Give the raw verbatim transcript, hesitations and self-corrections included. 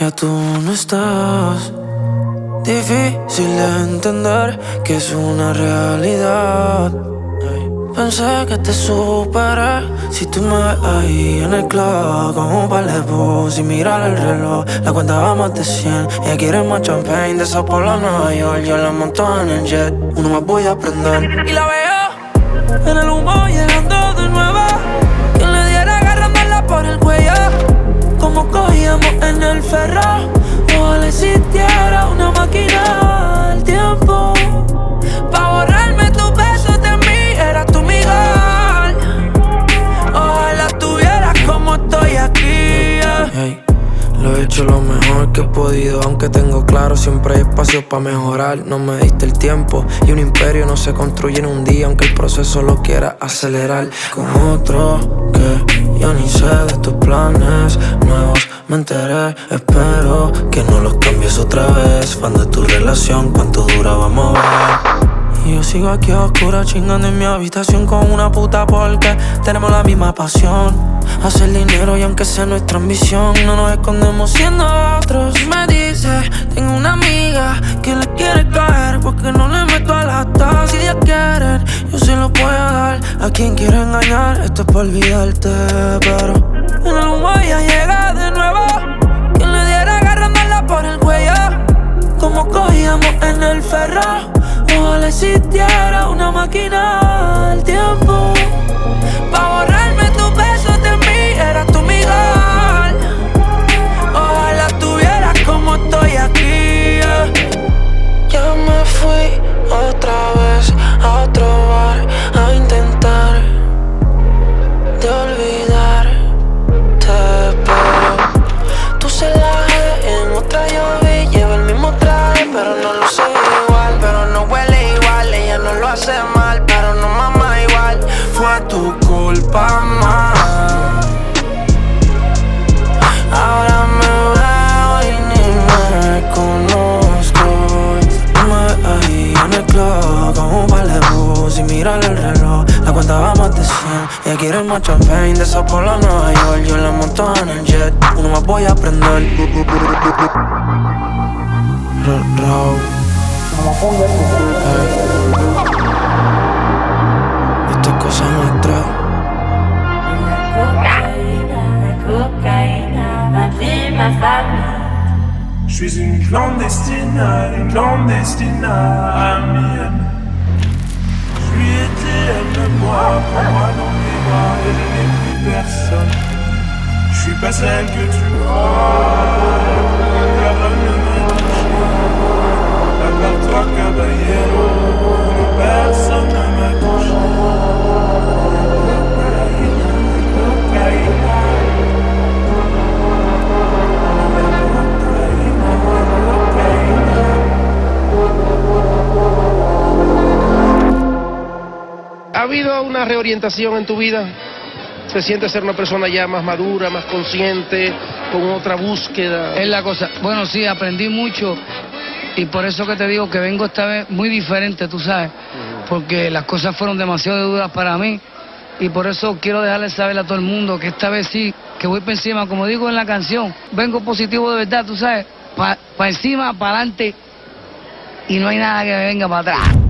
ya tú no estás. Difícil de entender que es una realidad. Pensé que te superé. Si tú me ves ahí en el club con un par de bus y mirar el reloj, la cuenta va más de cien. Ella quiere más champagne, de Sao Paulo a Nueva York. Yo la monto en el jet, uno más voy a aprender. Y la veo en el humo llegando de nuevo. Quien le diera agarrándola por el cuello, como cogíamos en el ferro. Ojalá existiera una máquina del tiempo pa' borrarme tus besos de mí. Eras tú mi gol. Ojalá tuvieras como estoy aquí, yeah. Hey, lo he hecho lo mejor que he podido, aunque tengo claro siempre hay espacio pa' mejorar. No me diste el tiempo y un imperio no se construye en un día, aunque el proceso lo quiera acelerar. Con otro que yo ni sé de tus planes nuevos me enteré, espero que no los cambies otra vez. Fan de tu relación, cuánto dura vamos a ver. Y yo sigo aquí a oscuras chingando en mi habitación con una puta porque tenemos la misma pasión, hacer dinero y aunque sea nuestra ambición, no nos escondemos siendo otros. Y me dice, tengo una amiga que le quiere caer porque no le meto a las dos. Si ella quiere, yo se lo puedo dar a quien quiera engañar. Esto es pa' olvidarte, pero en el humo ella llega de nuevo. Quien le diera agarrándola por el cuello, como cogíamos en el ferro. Ojalá existiera una máquina del tiempo pa' borrarme tus besos de mí. Eras tú mi gol. Ojalá tuvieras como estoy aquí, yeah. Ya me fui otra vez a otro bar a intentar de olvidarte, pero tú se la en otra yo vi. Llevo el mismo traje, pero no lo sé igual. Pero no huele igual, ella no lo hace mal, pero no mama igual. Fue tu culpa más. Ahora me veo y ni me conozco. No me ves ahí en el club con un par de bus y mirar el reloj, la cuenta va más de cien. Ella quiere más champagne, de Sao Paulo a Nueva York. Yo la monto en el jet, uno más voy a aprender. Raw. Hey. Esto es cosa nuestra. Je suis une clandestine, une clandestine amienne. Je lui étais, elle me boit pour moi dans mes bras, elle n'est plus personne. Je suis pas celle que tu crois, personne ne m'a touché. À part toi, caballero, personne ne m'a touché. ¿Ha habido una reorientación en tu vida? ¿Se siente ser una persona ya más madura, más consciente, con otra búsqueda? Es la cosa. Bueno, sí, aprendí mucho y por eso que te digo que vengo esta vez muy diferente, tú sabes, porque las cosas fueron demasiado duras para mí y por eso quiero dejarle saber a todo el mundo que esta vez sí, que voy para encima, como digo en la canción, vengo positivo de verdad, tú sabes, para pa encima, para adelante y no hay nada que me venga para atrás.